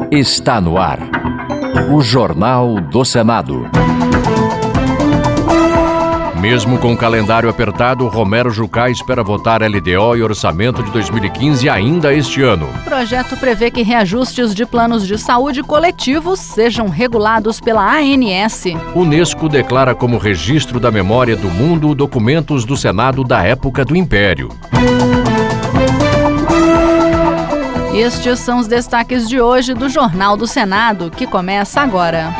Está no ar. O Jornal do Senado. Mesmo com o calendário apertado, Romero Jucá espera votar LDO e orçamento de 2015 ainda este ano. O projeto prevê que reajustes de planos de saúde coletivos sejam regulados pela ANS. Unesco declara como registro da memória do mundo documentos do Senado da época do Império. Estes são os destaques de hoje do Jornal do Senado, que começa agora.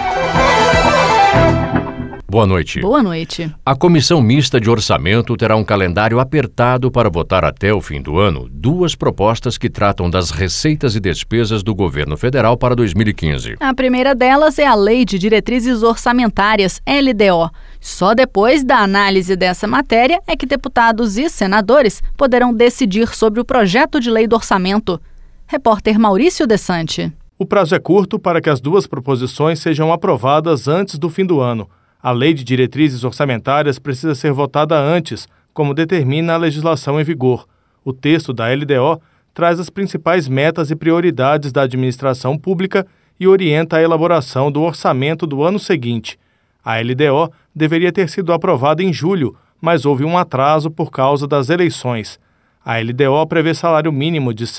Boa noite. Boa noite. A Comissão Mista de Orçamento terá um calendário apertado para votar até o fim do ano duas propostas que tratam das receitas e despesas do governo federal para 2015. A primeira delas é a Lei de Diretrizes Orçamentárias, LDO. Só depois da análise dessa matéria é que deputados e senadores poderão decidir sobre o projeto de lei do orçamento. Repórter Maurício Desante. O prazo é curto para que as duas proposições sejam aprovadas antes do fim do ano. A Lei de Diretrizes Orçamentárias precisa ser votada antes, como determina a legislação em vigor. O texto da LDO traz as principais metas e prioridades da administração pública e orienta a elaboração do orçamento do ano seguinte. A LDO deveria ter sido aprovada em julho, mas houve um atraso por causa das eleições. A LDO prevê salário mínimo de R$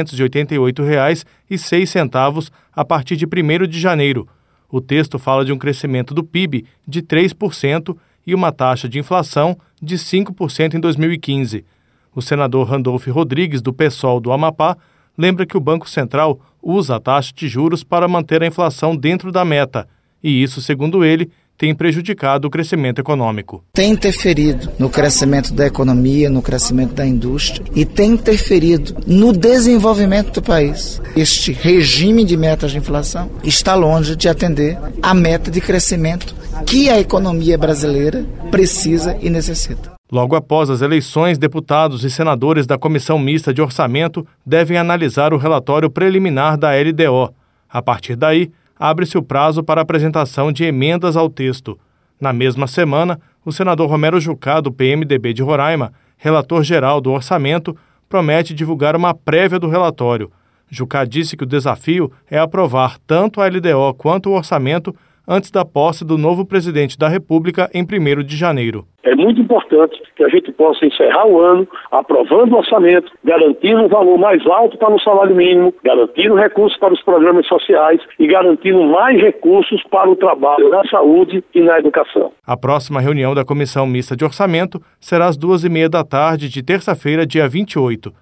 788,06 a partir de 1º de janeiro. O texto fala de um crescimento do PIB de 3% e uma taxa de inflação de 5% em 2015. O senador Randolfo Rodrigues, do PSOL do Amapá, lembra que o Banco Central usa a taxa de juros para manter a inflação dentro da meta, e isso, segundo ele, tem prejudicado o crescimento econômico. Tem interferido no crescimento da economia, no crescimento da indústria e tem interferido no desenvolvimento do país. Este regime de metas de inflação está longe de atender a meta de crescimento que a economia brasileira precisa e necessita. Logo após as eleições, deputados e senadores da Comissão Mista de Orçamento devem analisar o relatório preliminar da LDO. A partir daí, abre-se o prazo para apresentação de emendas ao texto. Na mesma semana, o senador Romero Jucá, do PMDB de Roraima, relator-geral do orçamento, promete divulgar uma prévia do relatório. Jucá disse que o desafio é aprovar tanto a LDO quanto o orçamento antes da posse do novo presidente da República em 1º de janeiro. É muito importante que a gente possa encerrar o ano aprovando o orçamento, garantindo um valor mais alto para o salário mínimo, garantindo recursos para os programas sociais e garantindo mais recursos para o trabalho na saúde e na educação. A próxima reunião da Comissão Mista de Orçamento será às 14h30 de terça-feira, dia 28.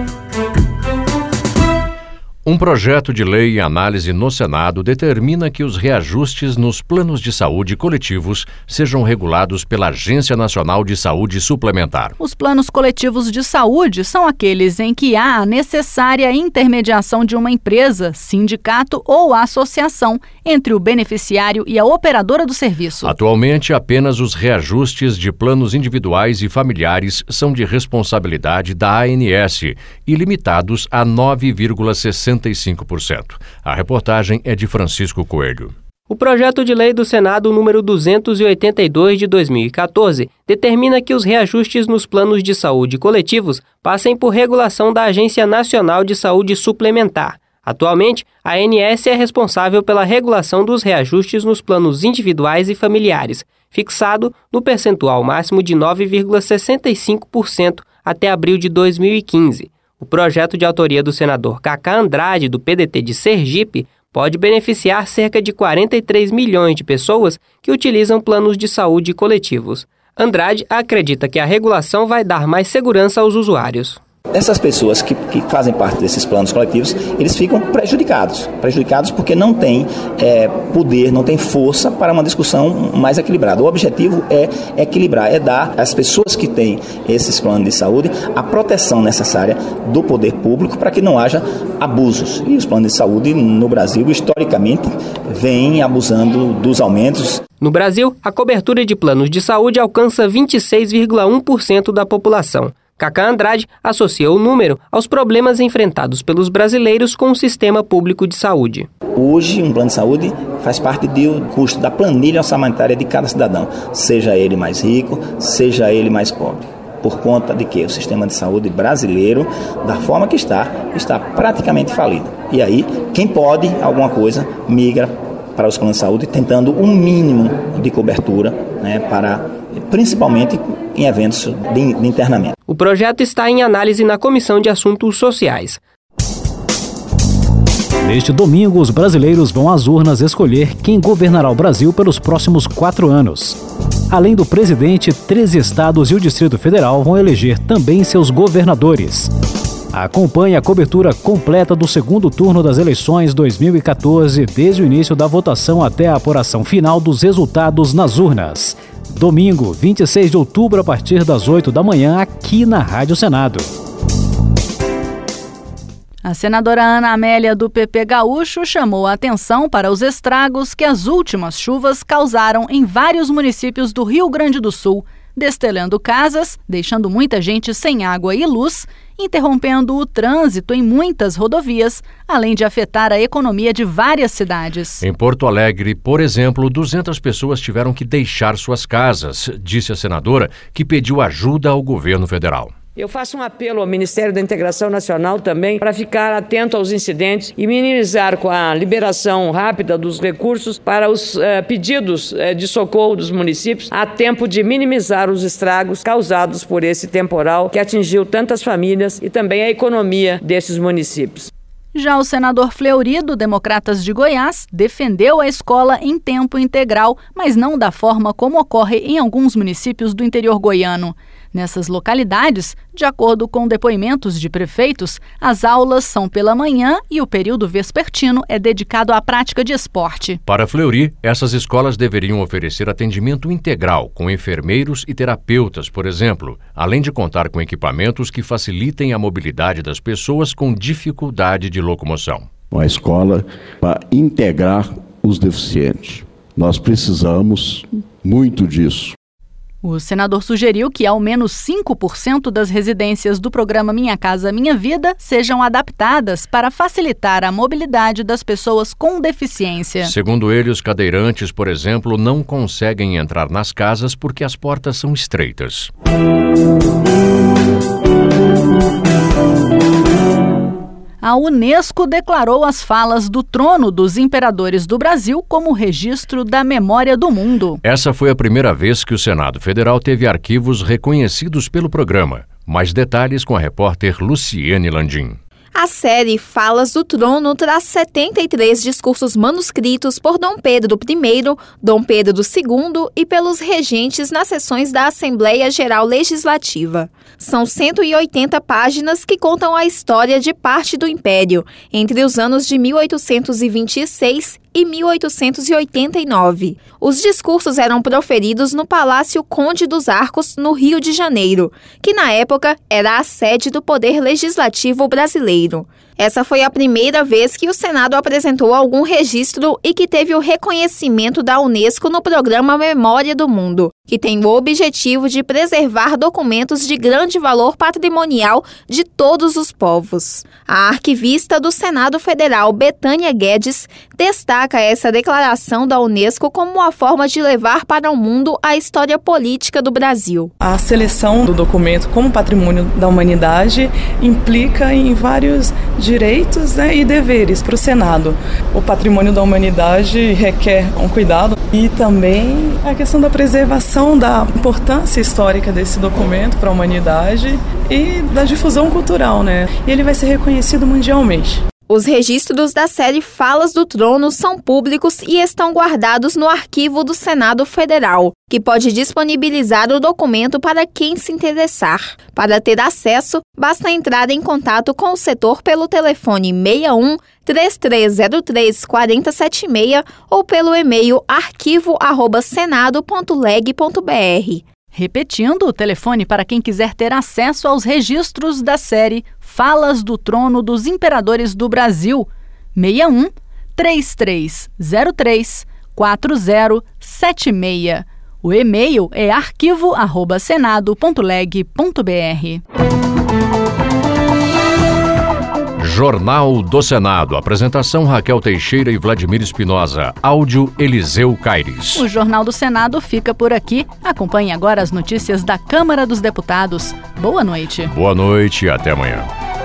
Um projeto de lei em análise no Senado determina que os reajustes nos planos de saúde coletivos sejam regulados pela Agência Nacional de Saúde Suplementar. Os planos coletivos de saúde são aqueles em que há a necessária intermediação de uma empresa, sindicato ou associação entre o beneficiário e a operadora do serviço. Atualmente, apenas os reajustes de planos individuais e familiares são de responsabilidade da ANS e limitados a 9,65%. A reportagem é de Francisco Coelho. O projeto de lei do Senado número 282 de 2014 determina que os reajustes nos planos de saúde coletivos passem por regulação da Agência Nacional de Saúde Suplementar. Atualmente, a ANS é responsável pela regulação dos reajustes nos planos individuais e familiares, fixado no percentual máximo de 9,65% até abril de 2015. O projeto de autoria do senador Cacá Andrade, do PDT de Sergipe, pode beneficiar cerca de 43 milhões de pessoas que utilizam planos de saúde coletivos. Andrade acredita que a regulação vai dar mais segurança aos usuários. Essas pessoas que fazem parte desses planos coletivos, eles ficam prejudicados porque não têm poder, não têm força para uma discussão mais equilibrada. O objetivo é equilibrar, é dar às pessoas que têm esses planos de saúde a proteção necessária do poder público para que não haja abusos. E os planos de saúde no Brasil, historicamente, vêm abusando dos aumentos. No Brasil, a cobertura de planos de saúde alcança 26,1% da população. Cacá Andrade associa o número aos problemas enfrentados pelos brasileiros com o sistema público de saúde. Hoje, um plano de saúde faz parte do custo da planilha orçamentária de cada cidadão, seja ele mais rico, seja ele mais pobre. por conta de que o sistema de saúde brasileiro, da forma que está praticamente falido. E aí, quem pode alguma coisa, migra para os planos de saúde, tentando um mínimo de cobertura, né, principalmente em eventos de internamento. O projeto está em análise na Comissão de Assuntos Sociais. Neste domingo, os brasileiros vão às urnas escolher quem governará o Brasil pelos próximos 4 anos. Além do presidente, 13 estados e o Distrito Federal vão eleger também seus governadores. Acompanhe a cobertura completa do segundo turno das eleições 2014, desde o início da votação até a apuração final dos resultados nas urnas. Domingo, 26 de outubro, a partir das 8 da manhã, aqui na Rádio Senado. A senadora Ana Amélia, do PP Gaúcho, chamou a atenção para os estragos que as últimas chuvas causaram em vários municípios do Rio Grande do Sul, destelhando casas, deixando muita gente sem água e luz, interrompendo o trânsito em muitas rodovias, além de afetar a economia de várias cidades. Em Porto Alegre, por exemplo, 200 pessoas tiveram que deixar suas casas, disse a senadora, que pediu ajuda ao governo federal. Eu faço um apelo ao Ministério da Integração Nacional também para ficar atento aos incidentes e minimizar com a liberação rápida dos recursos para os pedidos de socorro dos municípios, a tempo de minimizar os estragos causados por esse temporal que atingiu tantas famílias e também a economia desses municípios. Já o senador Fleury, do Democratas de Goiás, defendeu a escola em tempo integral, mas não da forma como ocorre em alguns municípios do interior goiano. Nessas localidades, de acordo com depoimentos de prefeitos, as aulas são pela manhã e o período vespertino é dedicado à prática de esporte. Para Fleury, essas escolas deveriam oferecer atendimento integral, com enfermeiros e terapeutas, por exemplo, além de contar com equipamentos que facilitem a mobilidade das pessoas com dificuldade de locomoção. A escola para integrar os deficientes. Nós precisamos muito disso. O senador sugeriu que ao menos 5% das residências do programa Minha Casa Minha Vida sejam adaptadas para facilitar a mobilidade das pessoas com deficiência. Segundo ele, os cadeirantes, por exemplo, não conseguem entrar nas casas porque as portas são estreitas. A Unesco declarou as falas do trono dos imperadores do Brasil como registro da memória do mundo. Essa foi a primeira vez que o Senado Federal teve arquivos reconhecidos pelo programa. Mais detalhes com a repórter Luciene Landim. A série Falas do Trono traz 73 discursos manuscritos por Dom Pedro I, Dom Pedro II e pelos regentes nas sessões da Assembleia Geral Legislativa. São 180 páginas que contam a história de parte do Império, entre os anos de 1826 e 1889. Os discursos eram proferidos no Palácio Conde dos Arcos, no Rio de Janeiro, que na época era a sede do Poder Legislativo brasileiro. Essa foi a primeira vez que o Senado apresentou algum registro e que teve o reconhecimento da Unesco no programa Memória do Mundo, que tem o objetivo de preservar documentos de grande valor patrimonial de todos os povos. A arquivista do Senado Federal, Betânia Guedes, destaca essa declaração da Unesco como uma forma de levar para o mundo a história política do Brasil. A seleção do documento como patrimônio da humanidade implica em vários direitos, e deveres para o Senado. O patrimônio da humanidade requer um cuidado e também a questão da preservação da importância histórica desse documento para a humanidade e da difusão cultural, E ele vai ser reconhecido mundialmente. Os registros da série Falas do Trono são públicos e estão guardados no arquivo do Senado Federal, que pode disponibilizar o documento para quem se interessar. Para ter acesso, basta entrar em contato com o setor pelo telefone 61 3303 4076 ou pelo e-mail arquivo@senado.leg.br. Repetindo, o telefone para quem quiser ter acesso aos registros da série Falas do Trono dos Imperadores do Brasil, 61 3303 4076. O e-mail é arquivo@senado.leg.br. Jornal do Senado. Apresentação Raquel Teixeira e Vladimir Espinosa. Áudio Eliseu Caires. O Jornal do Senado fica por aqui. Acompanhe agora as notícias da Câmara dos Deputados. Boa noite. Boa noite e até amanhã.